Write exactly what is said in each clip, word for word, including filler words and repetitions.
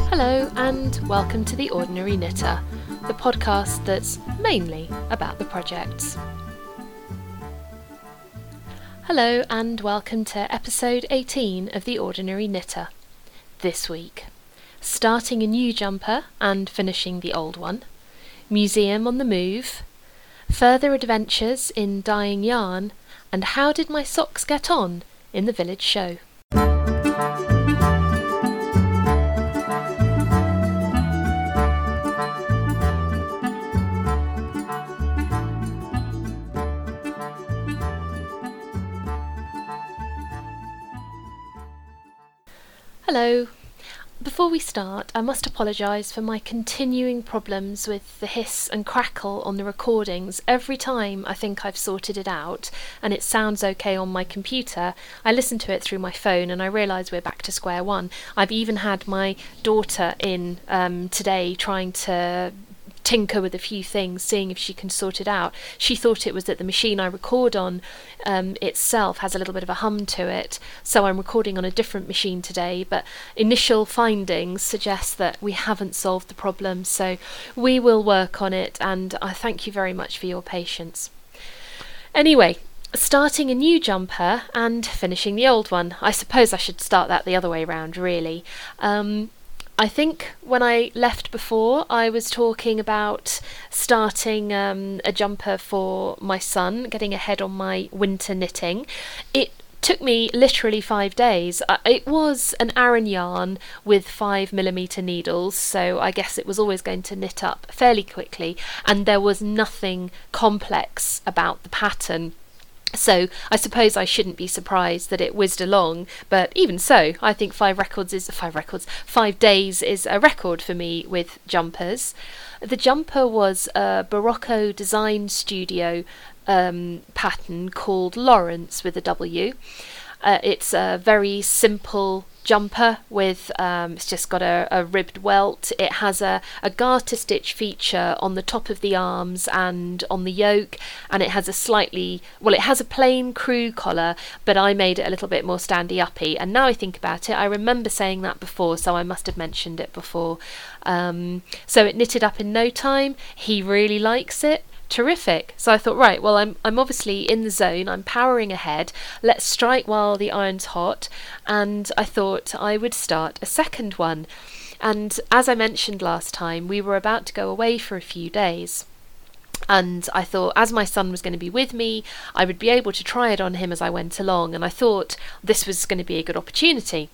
Hello and welcome to The Ordinary Knitter, the podcast that's mainly about the projects. Hello and welcome to episode eighteen of The Ordinary Knitter. This week, starting a new jumper and finishing the old one, museum on the move, further adventures in dyeing yarn, and how did my socks get on in the village show. Hello. Before we start, I must apologise for my continuing problems with the hiss and crackle on the recordings. Every time I think I've sorted it out and it sounds okay on my computer, I listen to it through my phone and I realise we're back to square one. I've even had my daughter in um, today trying to tinker with a few things, seeing if she can sort it out. She thought it was that the machine I record on um, itself has a little bit of a hum to it, so I'm recording on a different machine today, but initial findings suggest that we haven't solved the problem, so we will work on it, and I thank you very much for your patience. Anyway, starting a new jumper and finishing the old one. I suppose I should start that the other way round, really. Um, I think when I left before, I was talking about starting um, a jumper for my son, getting ahead on my winter knitting. It took me literally five days. Uh, it was an Aran yarn with five millimetre needles, so I guess it was always going to knit up fairly quickly, and there was nothing complex about the pattern. So I suppose I shouldn't be surprised that it whizzed along, but even so, I think five records is five records. Five days is a record for me with jumpers. The jumper was a Barocco Design Studio um, pattern called Lawrence with a W. Uh, it's a very simple jumper with um, it's just got a, a ribbed welt. It has a, a garter stitch feature on the top of the arms and on the yoke, and it has a slightly well it has a plain crew collar, but I made it a little bit more standy uppy, and now I think about it, I remember saying that before, so I must have mentioned it before. Um, so it knitted up in no time. He really likes it. Terrific. So I thought, right, well, I'm I'm obviously in the zone, I'm powering ahead, let's strike while the iron's hot, and I thought I would start a second one. And as I mentioned last time, we were about to go away for a few days. And I thought, as my son was going to be with me, I would be able to try it on him as I went along, and I thought this was going to be a good opportunity.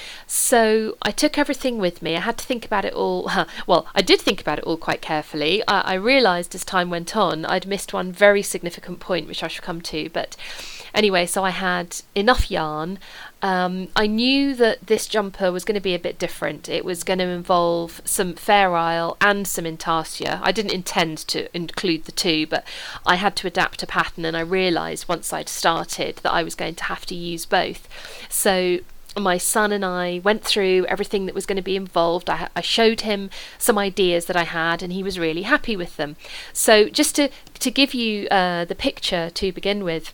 So I took everything with me. I had to think about it all. Well, I did think about it all quite carefully. I, I realised as time went on I'd missed one very significant point, which I shall come to. But anyway, so I had enough yarn. Um, I knew that this jumper was going to be a bit different. It was going to involve some Fair Isle and some Intarsia. I didn't intend to include the two, but I had to adapt a pattern, and I realised once I'd started that I was going to have to use both. So my son and I went through everything that was going to be involved. I, I showed him some ideas that I had, and he was really happy with them. So just to, to give you uh, the picture to begin with,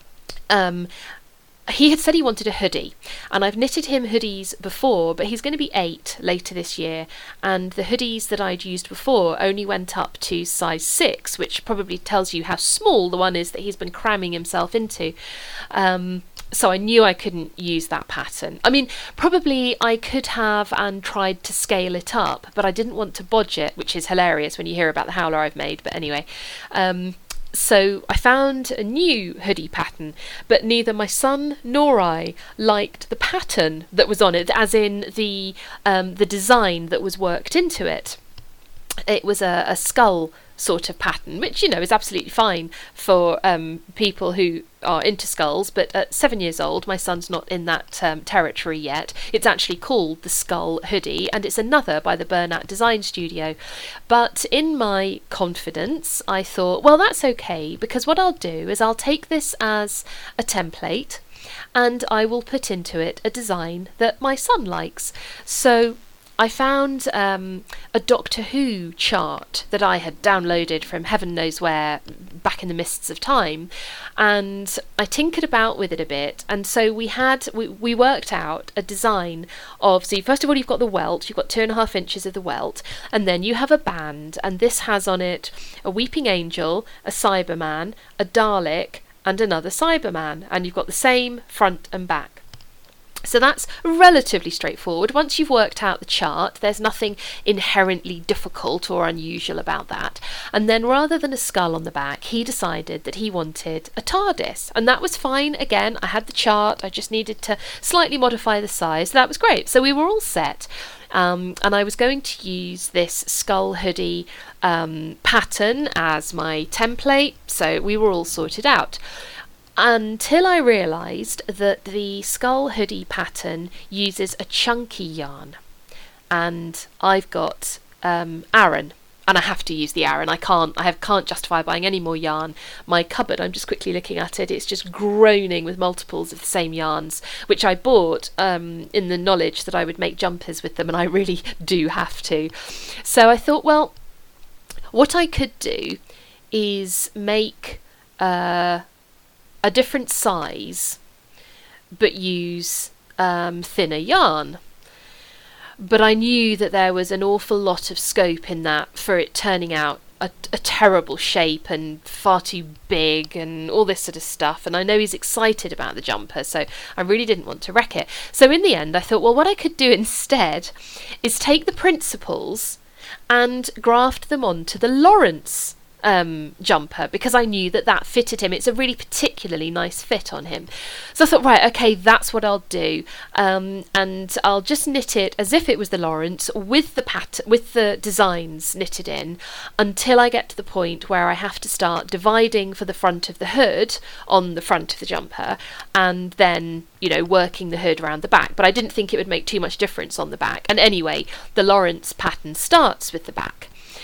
um, he had said he wanted a hoodie, and I've knitted him hoodies before, but he's going to be eight later this year, and the hoodies that I'd used before only went up to size six, which probably tells you how small the one is that he's been cramming himself into. Um, So I knew I couldn't use that pattern. I mean, probably I could have and tried to scale it up, but I didn't want to bodge it, which is hilarious when you hear about the howler I've made. But anyway, um, so I found a new hoodie pattern, but neither my son nor I liked the pattern that was on it, as in the um, the design that was worked into it. It was a, a skull sort of pattern, which, you know, is absolutely fine for um, people who are into skulls, but at seven years old, my son's not in that um, territory yet. It's actually called the Skull Hoodie, and it's another by the Bernat Design Studio. But in my confidence, I thought, well, that's okay, because what I'll do is I'll take this as a template, and I will put into it a design that my son likes. So I found um, a Doctor Who chart that I had downloaded from heaven knows where back in the mists of time, and I tinkered about with it a bit. And so we had we, we worked out a design of, so first of all you've got the welt, you've got two and a half inches of the welt, and then you have a band, and this has on it a weeping angel, a Cyberman, a Dalek, and another Cyberman, and you've got the same front and back. So that's relatively straightforward. Once you've worked out the chart, there's nothing inherently difficult or unusual about that. And then rather than a skull on the back, he decided that he wanted a TARDIS. And that was fine. Again, I had the chart. I just needed to slightly modify the size. That was great. So we were all set. Um, and I was going to use this skull hoodie um, pattern as my template. So we were all sorted out. Until I realised that the skull hoodie pattern uses a chunky yarn, and I've got um, Aran, and I have to use the Aran. I can't. I have can't justify buying any more yarn. My cupboard, I'm just quickly looking at it. It's just groaning with multiples of the same yarns, which I bought um, in the knowledge that I would make jumpers with them, and I really do have to. So I thought, well, what I could do is make Uh, a different size, but use um, thinner yarn. But I knew that there was an awful lot of scope in that for it turning out a, a terrible shape and far too big and all this sort of stuff. And I know he's excited about the jumper, so I really didn't want to wreck it. So in the end, I thought, well, what I could do instead is take the principles and graft them onto the Lawrence um jumper, because I knew that that fitted him. It's a really particularly nice fit on him. So I thought, right, okay, that's what I'll do, um, and I'll just knit it as if it was the Lawrence with the pat with the designs knitted in until I get to the point where I have to start dividing for the front of the hood on the front of the jumper, and then, you know, working the hood around the back. But I didn't think it would make too much difference on the back, and anyway, the Lawrence pattern starts with the back.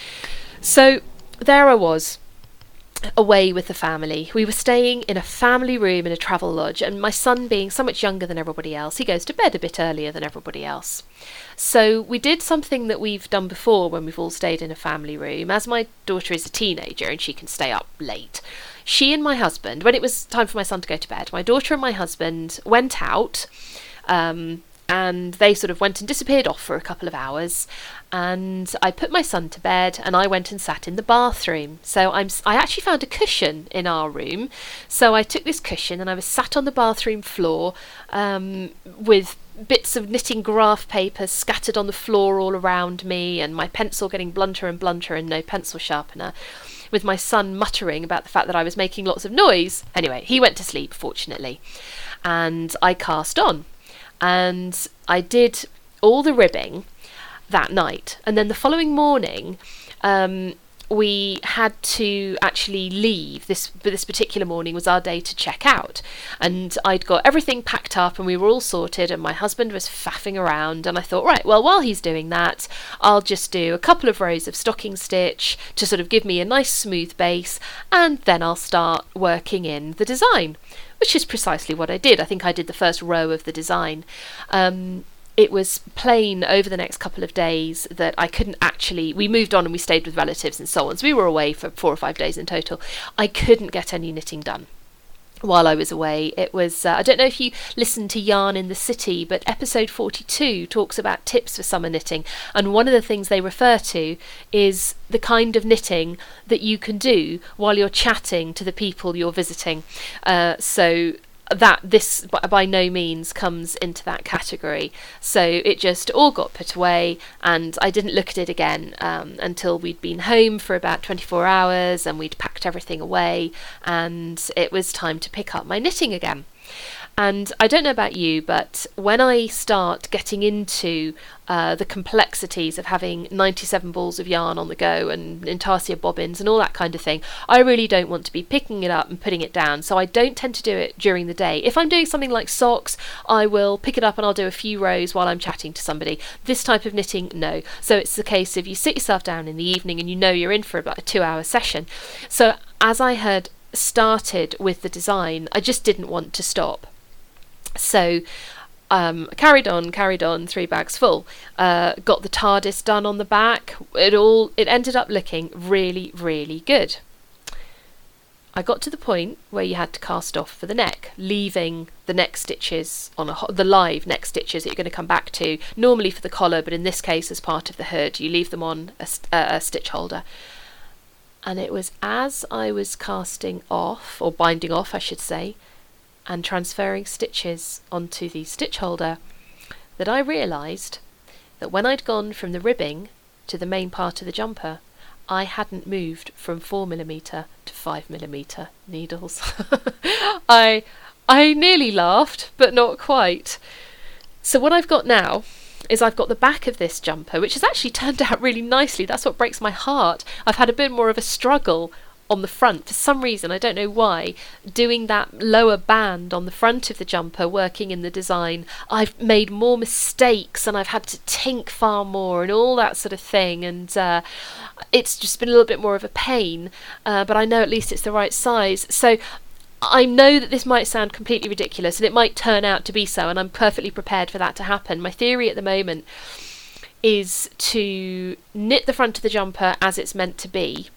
So there I was, away with the family. We were staying in a family room in a travel lodge, and my son, being so much younger than everybody else, he goes to bed a bit earlier than everybody else. So we did something that we've done before when we've all stayed in a family room. As my daughter is a teenager and she can stay up late, she and my husband, when it was time for my son to go to bed, my daughter and my husband went out, um, and they sort of went and disappeared off for a couple of hours, and I put my son to bed and I went and sat in the bathroom. So I'm I actually found a cushion in our room, so I took this cushion and I was sat on the bathroom floor um, with bits of knitting graph paper scattered on the floor all around me, and my pencil getting blunter and blunter and no pencil sharpener, with my son muttering about the fact that I was making lots of noise. Anyway, he went to sleep, fortunately, and I cast on. And I did all the ribbing that night, and then the following morning um, we had to actually leave. This this particular morning was our day to check out, and I'd got everything packed up and we were all sorted, and my husband was faffing around, and I thought, right, well, while he's doing that, I'll just do a couple of rows of stocking stitch to sort of give me a nice smooth base, and then I'll start working in the design. Which is precisely what I did. I think I did the first row of the design. Um, it was plain over the next couple of days that I couldn't actually... We moved on and we stayed with relatives and so on, so we were away for four or five days in total. I couldn't get any knitting done while I was away. It was, uh, I don't know if you listened to Yarn in the City, but episode forty-two talks about tips for summer knitting, and one of the things they refer to is the kind of knitting that you can do while you're chatting to the people you're visiting. Uh, so that this by no means comes into that category. So it just all got put away, and I didn't look at it again um, until we'd been home for about twenty-four hours and we'd packed everything away, and it was time to pick up my knitting again. And I don't know about you, but when I start getting into uh, the complexities of having ninety-seven balls of yarn on the go and intarsia bobbins and all that kind of thing, I really don't want to be picking it up and putting it down. So I don't tend to do it during the day. If I'm doing something like socks, I will pick it up and I'll do a few rows while I'm chatting to somebody. This type of knitting, no. So it's the case of you sit yourself down in the evening and you know you're in for about a two-hour session. So as I had started with the design, I just didn't want to stop. So Um, carried on, carried on, three bags full. Uh, got the TARDIS done on the back. It all, it ended up looking really, really good. I got to the point where you had to cast off for the neck, leaving the neck stitches on a ho- the live neck stitches that you're going to come back to, normally for the collar, but in this case as part of the hood, you leave them on a, st- uh, a stitch holder. And it was as I was casting off, or binding off I should say, and transferring stitches onto the stitch holder, that I realised that when I'd gone from the ribbing to the main part of the jumper, I hadn't moved from four millimeter to five millimeter needles. I I nearly laughed, but not quite. So what I've got now is I've got the back of this jumper, which has actually turned out really nicely. That's what breaks my heart. I've had a bit more of a struggle on the front for some reason, I don't know why, doing that lower band on the front of the jumper, working in the design. I've made more mistakes and I've had to tink far more and all that sort of thing, and uh, it's just been a little bit more of a pain, uh, but I know at least it's the right size. So I know that this might sound completely ridiculous and it might turn out to be so, and I'm perfectly prepared for that to happen. My theory at the moment is to knit the front of the jumper as it's meant to be,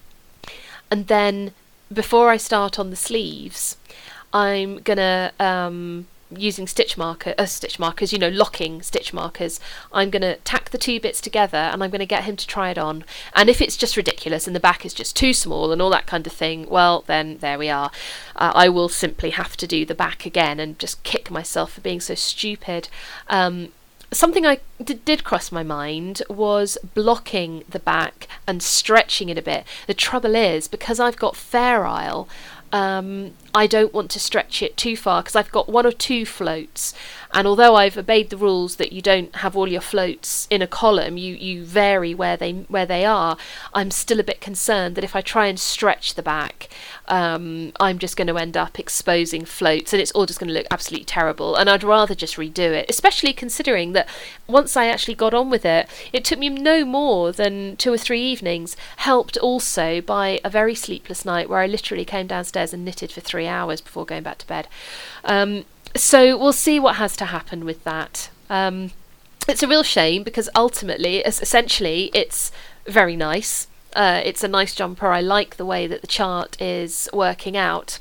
and then before I start on the sleeves, I'm gonna um, using stitch marker, uh, stitch markers, you know, locking stitch markers. I'm gonna tack the two bits together, and I'm gonna get him to try it on. And if it's just ridiculous and the back is just too small and all that kind of thing, well, then there we are. Uh, I will simply have to do the back again and just kick myself for being so stupid. Um, Something I d- did cross my mind was blocking the back and stretching it a bit. The trouble is, because I've got Fair Isle, um, I don't want to stretch it too far because I've got one or two floats, and although I've obeyed the rules that you don't have all your floats in a column, you, you vary where they where they are, I'm still a bit concerned that if I try and stretch the back, um, I'm just going to end up exposing floats and it's all just going to look absolutely terrible, and I'd rather just redo it, especially considering that once I actually got on with it, it took me no more than two or three evenings, helped also by a very sleepless night where I literally came downstairs and knitted for three hours before going back to bed. Um, so we'll see what has to happen with that. Um, it's a real shame because ultimately, essentially, it's very nice. Uh, it's a nice jumper. I like the way that the chart is working out.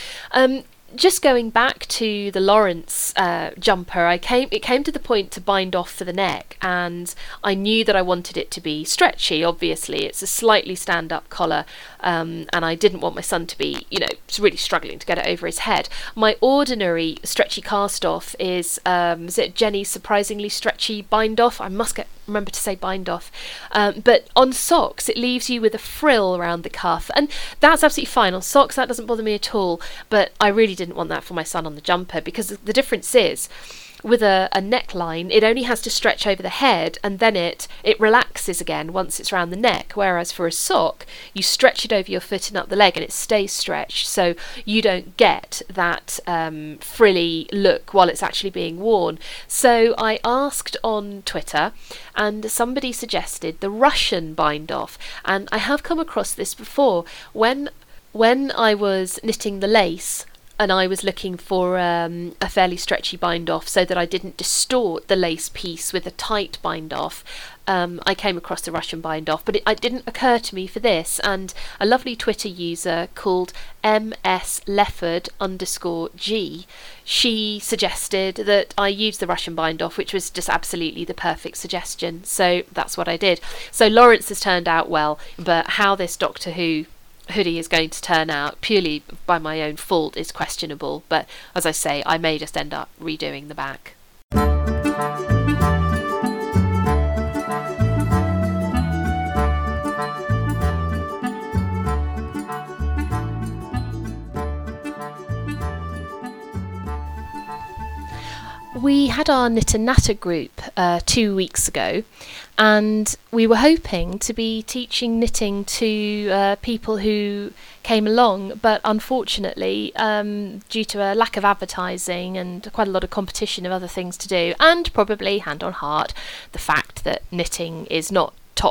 Um, just going back to the Lawrence uh, jumper, I came. It came to the point to bind off for the neck, and I knew that I wanted it to be stretchy. Obviously, it's a slightly stand-up collar, um, and I didn't want my son to be, you know, really struggling to get it over his head. My ordinary stretchy cast-off is, um, is it Jenny's surprisingly stretchy bind-off? I must get remember to say bind off. Um, but on socks, it leaves you with a frill around the cuff, and that's absolutely fine. On socks, that doesn't bother me at all, but I really didn't want that for my son on the jumper, because the difference is, with a, a neckline, it only has to stretch over the head and then it it relaxes again once it's around the neck, whereas for a sock you stretch it over your foot and up the leg and it stays stretched, so you don't get that um, frilly look while it's actually being worn. So I asked on Twitter and somebody suggested the Russian bind off, and I have come across this before. When when I was knitting the lace and I was looking for um, a fairly stretchy bind off so that I didn't distort the lace piece with a tight bind off, um, I came across the Russian bind off, but it, it didn't occur to me for this, and a lovely Twitter user called M S Lefford underscore G, she suggested that I use the Russian bind off, which was just absolutely the perfect suggestion, so that's what I did. So Lawrence has turned out well, but how this Doctor Who hoodie is going to turn out purely by my own fault is questionable, but as I say, I may just end up redoing the back. We had our Knit and Natter group uh, two weeks ago, and we were hoping to be teaching knitting to uh, people who came along, but unfortunately, um, due to a lack of advertising and quite a lot of competition of other things to do, and probably, hand on heart, the fact that knitting is not top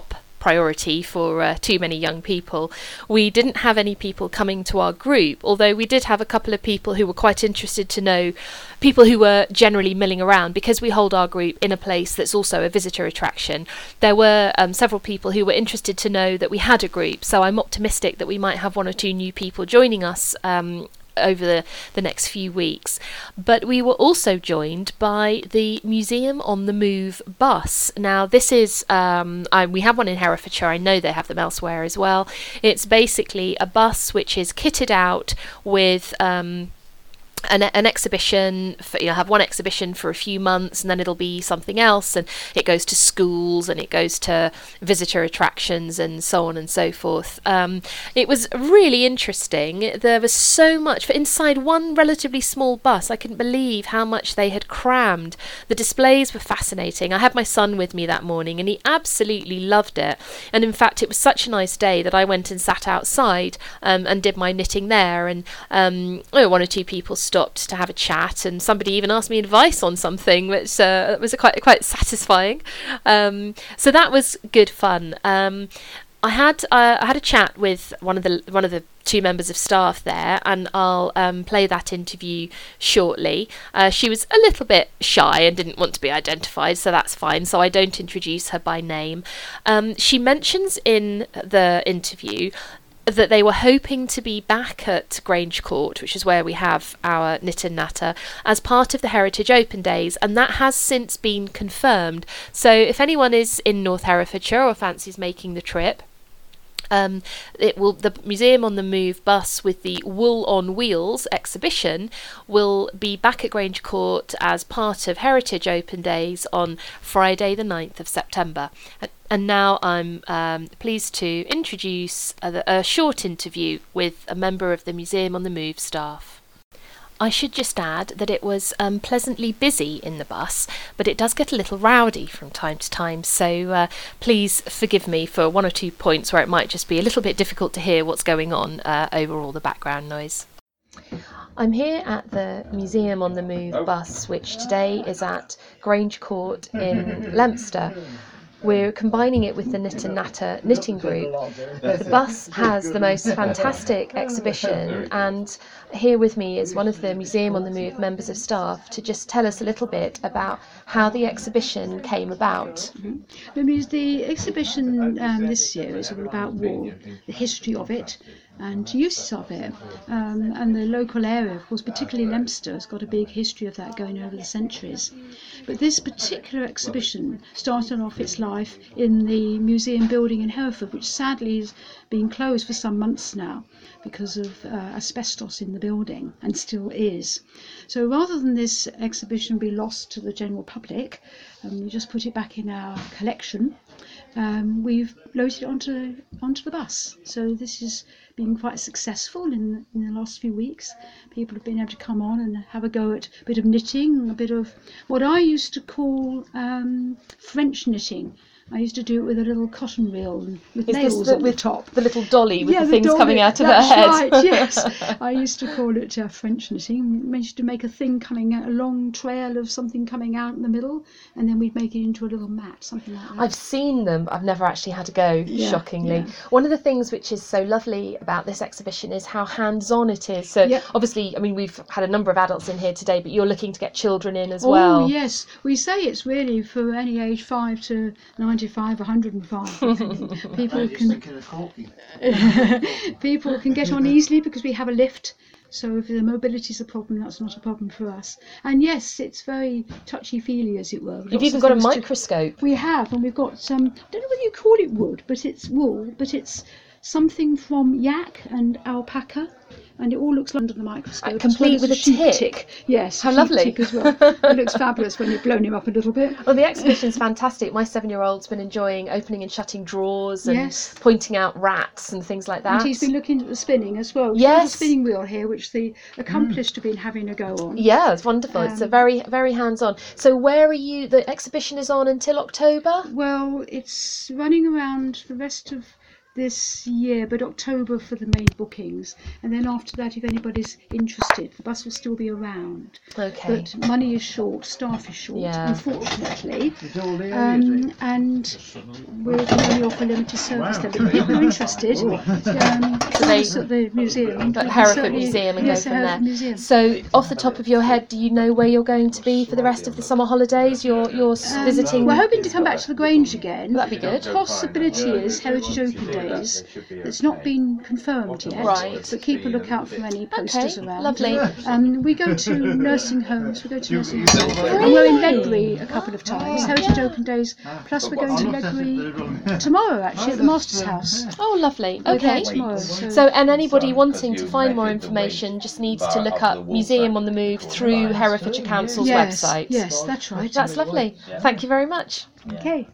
priority for uh, too many young people, we didn't have any people coming to our group, although we did have a couple of people who were quite interested to know, people who were generally milling around, because we hold our group in a place that's also a visitor attraction. There were um, several people who were interested to know that we had a group, so I'm optimistic that we might have one or two new people joining us um, over the, the next few weeks. But we were also joined by the Museum on the Move bus. Now this is, um, I, we have one in Herefordshire, I know they have them elsewhere as well. It's basically a bus which is kitted out with um, An, an exhibition, for, you'll have one exhibition for a few months and then it'll be something else, and it goes to schools and it goes to visitor attractions and so on and so forth. Um, it was really interesting. There was so much, for inside one relatively small bus, I couldn't believe how much they had crammed. The displays were fascinating. I had my son with me that morning and he absolutely loved it, and in fact it was such a nice day that I went and sat outside um, and did my knitting there, and um, oh, one or two people stopped to have a chat, and somebody even asked me advice on something, which uh, was quite quite satisfying. Um, so that was good fun. Um, I had uh, I had a chat with one of the one of the two members of staff there, and I'll um, play that interview shortly. Uh, she was a little bit shy and didn't want to be identified, so that's fine. So I don't introduce her by name. Um, she mentions in the interview that they were hoping to be back at Grange Court, which is where we have our Knit and Natter, as part of the Heritage Open Days, and that has since been confirmed. So if anyone is in North Herefordshire or fancies making the trip, Um, it will the Museum on the Move bus with the Wool on Wheels exhibition will be back at Grange Court as part of Heritage Open Days on Friday the ninth of September. And, and now I'm um, pleased to introduce a, a short interview with a member of the Museum on the Move staff. I should just add that it was um, pleasantly busy in the bus, but it does get a little rowdy from time to time, so uh, please forgive me for one or two points where it might just be a little bit difficult to hear what's going on uh, over all the background noise. I'm here at the Museum on the Move bus, which today is at Grange Court in Leominster. We're combining it with the Knit and Natter knitting group. The bus has the most fantastic exhibition, and here with me is one of the Museum on the Move members of staff to just tell us a little bit about how the exhibition came about. Mm-hmm. The exhibition um, this year is all about wool, the history of it and uses of it, um, and the local area, of course, particularly Leominster, has got a big history of that going over the centuries. But this particular exhibition started off its life in the museum building in Hereford, which sadly has been closed for some months now because of uh, asbestos in the building, and still is. So rather than this exhibition be lost to the general public, um, we just put it back in our collection. Um, we've loaded it onto onto the bus. So this has been quite successful in, in the last few weeks. People have been able to come on and have a go at a bit of knitting, a bit of what I used to call um, French knitting. I used to do it with a little cotton reel and with Is nails the, on with the top. The little dolly with yeah, the, the things dolly, coming out of that's her head. Right, yes. I used to call it uh, French knitting. We managed to make a thing coming out, a long trail of something coming out in the middle, and then we'd make it into a little mat, something like that. I've seen them, but I've never actually had to go, yeah, shockingly. Yeah. One of the things which is so lovely about this exhibition is how hands-on it is. So yeah. obviously, I mean, we've had a number of adults in here today, but you're looking to get children in as oh, well. Oh yes, we say it's really for any age five to ninety-five, one hundred and five. People can people can get on easily because we have a lift. So if the mobility is a problem, that's not a problem for us. And yes, it's very touchy-feely, as it were. You've even got a microscope. To, we have, and we've got some, I don't know whether you call it wood, but it's wool, but it's something from yak and alpaca. And it all looks under the microscope. Uh, complete with a tick. tick. Yes, how lovely. Tick as well. It looks fabulous when you've blown him up a little bit. Well, the exhibition's fantastic. My seven-year-old's been enjoying opening and shutting drawers and yes. pointing out rats and things like that. And he's been looking at the spinning as well. Yes. There's a spinning wheel here, which the accomplished mm. have been having a go on. Yeah, it's wonderful. Um, it's a very, very hands-on. So where are you? The exhibition is on until October? Well, it's running around the rest of this year, but October for the main bookings, and then after that, if anybody's interested, the bus will still be around. Okay. But money is short, staff is short, Yeah. unfortunately, um, and we can only offer limited service. Then, but people are interested. Um, So they- at the museum, At we can Hereford certainly- Museum and yes, go from Hereford there. Museum. So, off the top of your head, do you know where you're going to be for the rest of the summer holidays? You're you're s Um, visiting. We're hoping to come back to the Grange again. That'd be good. Possibility is Heritage Open Days. It's not been confirmed yet, Right. but keep a lookout for any posters Okay, around. lovely. Um, we go to nursing homes. We go to nursing homes, and we're in Ledbury a couple of times. Heritage Open Days. Plus, we're going to Ledbury tomorrow, actually, at the Master's House. Oh, lovely. We're there Okay. tomorrow. So, So, and anybody wanting to find more information just needs to look up Museum on the Move through Herefordshire Council's yes, website. yes, that's right. That's lovely. Thank you very much. Okay.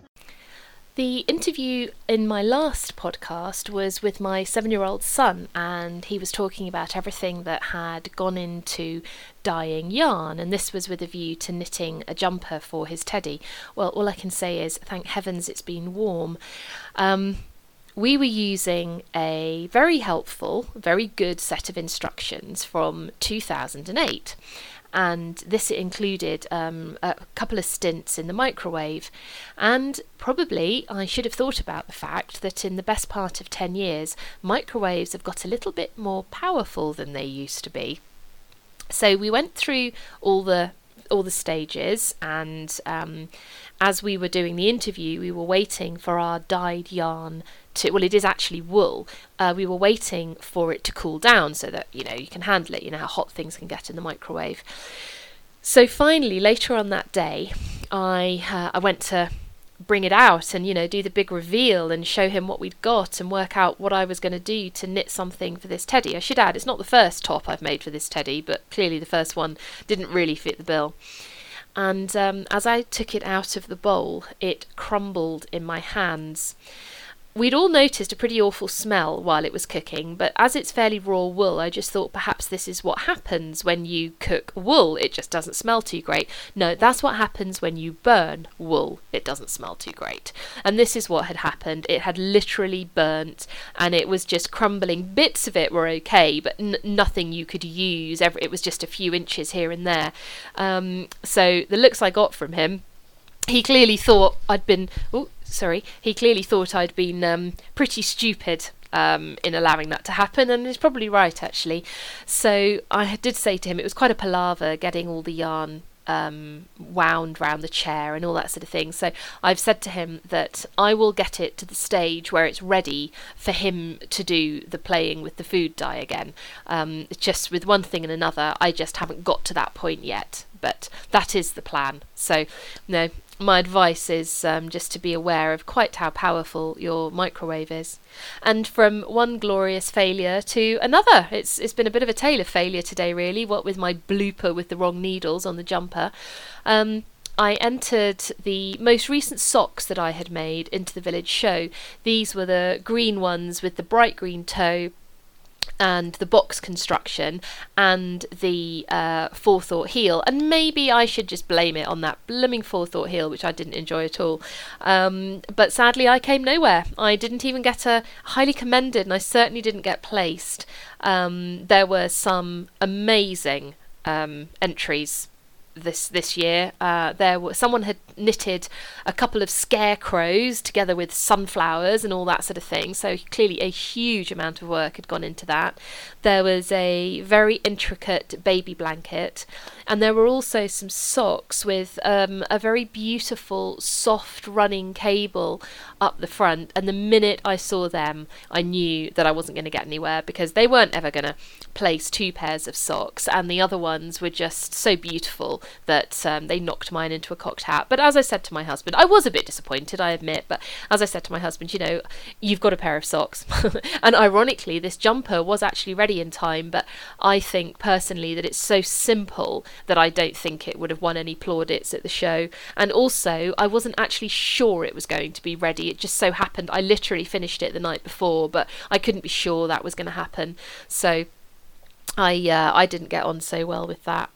The interview in my last podcast was with my seven-year-old son, and he was talking about everything that had gone into dyeing yarn, and this was with a view to knitting a jumper for his teddy. Well, all I can say is thank heavens it's been warm. Um, we were using a very helpful, very good set of instructions from two thousand eight. And this included um, a couple of stints in the microwave. And probably I should have thought about the fact that in the best part of ten years, microwaves have got a little bit more powerful than they used to be. So we went through all the all the stages, and um, as we were doing the interview, we were waiting for our dyed yarn to, well, it is actually wool. Uh, we were waiting for it to cool down so that, you know, you can handle it. You know how hot things can get in the microwave. So finally, later on that day, I uh, I went to bring it out and, you know, do the big reveal and show him what we'd got and work out what I was going to do to knit something for this teddy. I should add, it's not the first top I've made for this teddy, but clearly the first one didn't really fit the bill. And um, as I took it out of the bowl, it crumbled in my hands. We'd all noticed a pretty awful smell while it was cooking, but as it's fairly raw wool, I just thought perhaps this is what happens when you cook wool. It just doesn't smell too great. No, that's what happens when you burn wool. It doesn't smell too great. And this is what had happened. It had literally burnt, and it was just crumbling. Bits of it were okay, but n nothing you could use. Every it was just a few inches here and there. Um, so the looks I got from him, he clearly thought I'd been... Ooh, sorry, he clearly thought I'd been um, pretty stupid um, in allowing that to happen, and he's probably right, actually. So I did say to him, it was quite a palaver getting all the yarn um, wound round the chair and all that sort of thing. So I've said to him that I will get it to the stage where it's ready for him to do the playing with the food dye again. Um, it's just with one thing and another, I just haven't got to that point yet. But that is the plan. So, no, my advice is um, just to be aware of quite how powerful your microwave is. And from one glorious failure to another. It's it's been a bit of a tale of failure today, really, what with my blooper with the wrong needles on the jumper. Um, I entered the most recent socks that I had made into the village show. These were the green ones with the bright green toe and the box construction and the uh, forethought heel, and maybe I should just blame it on that blooming forethought heel, which I didn't enjoy at all. Um, but sadly I came nowhere. I didn't even get a highly commended, and I certainly didn't get placed. Um, there were some amazing um, entries this this year. Uh, there were someone had knitted a couple of scarecrows together with sunflowers and all that sort of thing, so clearly a huge amount of work had gone into that. There was a very intricate baby blanket, and there were also some socks with um, a very beautiful soft running cable up the front, and the minute I saw them I knew that I wasn't going to get anywhere, because they weren't ever going to place two pairs of socks, and the other ones were just so beautiful that um, they knocked mine into a cocked hat. But as I said to my husband, I was a bit disappointed, I admit, but as I said to my husband, you know, you've got a pair of socks. And ironically, this jumper was actually ready in time, but I think personally that it's so simple that I don't think it would have won any plaudits at the show. And also, I wasn't actually sure it was going to be ready. It just so happened I literally finished it the night before, but I couldn't be sure that was going to happen. So I uh, I didn't get on so well with that.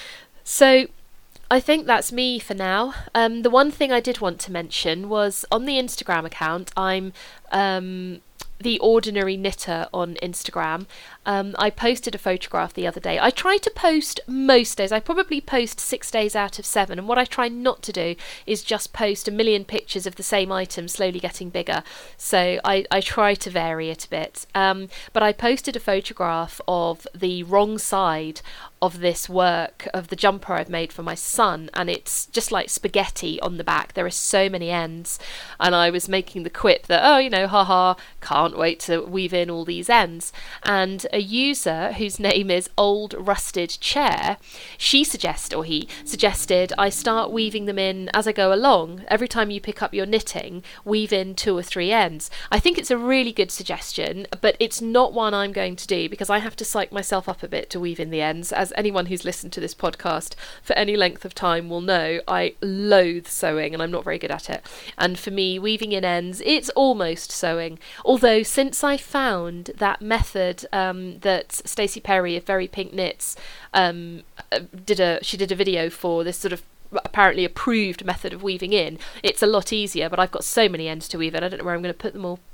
So I think that's me for now. Um, the one thing I did want to mention was on the Instagram account, I'm um, The Ordinary Knitter on Instagram. Um, I posted a photograph the other day. I try to post most days. I probably post six days out of seven. And what I try not to do is just post a million pictures of the same item slowly getting bigger. So I, I try to vary it a bit. Um, but I posted a photograph of the wrong side of this work of the jumper I've made for my son, and it's just like spaghetti on the back. There are so many ends, and I was making the quip that, oh, you know, haha, can't wait to weave in all these ends. And a user whose name is Old Rusted Chair, she suggested, or he suggested, I start weaving them in as I go along. Every time you pick up your knitting, weave in two or three ends. I think it's a really good suggestion, but it's not one I'm going to do because I have to psych myself up a bit to weave in the ends. As anyone who's listened to this podcast for any length of time will know, I loathe sewing and I'm not very good at it. And for me, weaving in ends, it's almost sewing. Although since I found that method um, that Stacey Perry of Very Pink Knits um, did a she did a video for, this sort of apparently approved method of weaving in, it's a lot easier, but I've got so many ends to weave in, I don't know where I'm going to put them all.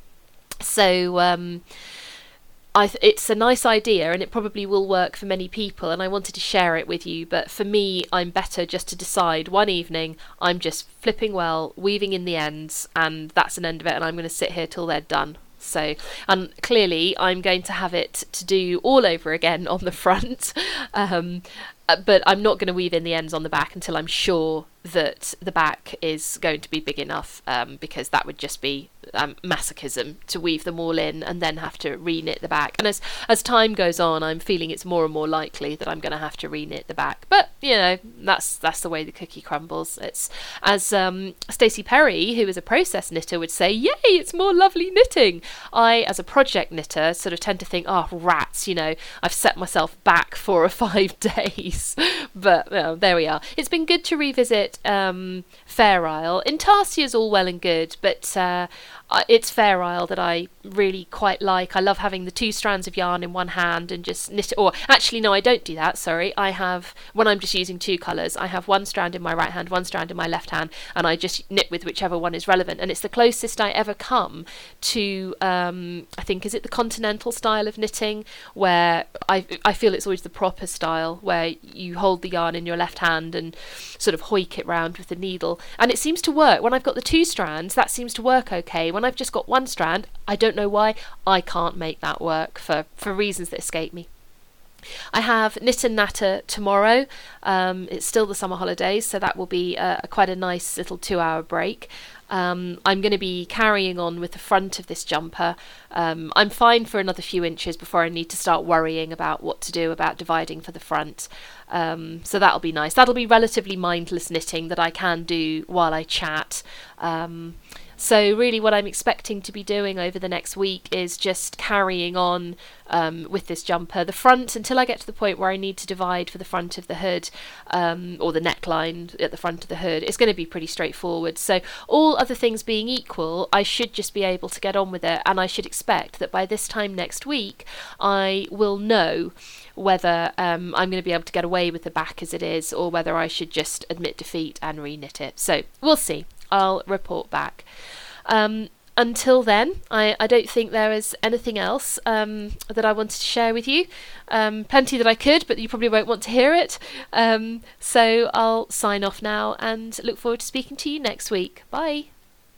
So um I th- it's a nice idea and it probably will work for many people, and I wanted to share it with you, but for me I'm better just to decide one evening I'm just flipping well, weaving in the ends, and that's an end of it, and I'm going to sit here till they're done. So, and clearly I'm going to have it to do all over again on the front, um, but I'm not going to weave in the ends on the back until I'm sure that the back is going to be big enough, um, because that would just be um, masochism to weave them all in and then have to re-knit the back. And as as time goes on, I'm feeling it's more and more likely that I'm going to have to re-knit the back. But you know, that's that's the way the cookie crumbles. It's as um, Stacey Perry, who is a process knitter, would say, "Yay, it's more lovely knitting." I, as a project knitter, sort of tend to think, "Oh, rats! You know, I've set myself back four or five days." But well, there we are. It's been good to revisit um, Fair Isle. Intarsia's all well and good, but uh, it's Fair Isle that I really quite like. I love having the two strands of yarn in one hand and just knit it. Or actually, no, I don't do that. Sorry, I have, when I'm just using two colours, I have one strand in my right hand, one strand in my left hand, and I just knit with whichever one is relevant. And it's the closest I ever come to, um, I think, is it the continental style of knitting, where I I feel it's always the proper style, where you hold the yarn in your left hand and sort of hoik it round with the needle. And it seems to work. When I've got the two strands, that seems to work okay. When I've just got one strand, I don't know why, I can't make that work for, for reasons that escape me. I have Knit and Natter tomorrow. Um, it's still the summer holidays, so that will be a, a quite a nice little two-hour break. Um, I'm going to be carrying on with the front of this jumper. Um, I'm fine for another few inches before I need to start worrying about what to do about dividing for the front. Um, so that'll be nice. That'll be relatively mindless knitting that I can do while I chat. Um, So really what I'm expecting to be doing over the next week is just carrying on um, with this jumper. The front, until I get to the point where I need to divide for the front of the hood, um, or the neckline at the front of the hood, it's going to be pretty straightforward. So all other things being equal, I should just be able to get on with it, and I should expect that by this time next week I will know whether um, I'm going to be able to get away with the back as it is, or whether I should just admit defeat and re-knit it. So we'll see. I'll report back. Um, until then, I, I don't think there is anything else um, that I wanted to share with you. Um, plenty that I could, but you probably won't want to hear it. Um, so I'll sign off now and look forward to speaking to you next week. Bye.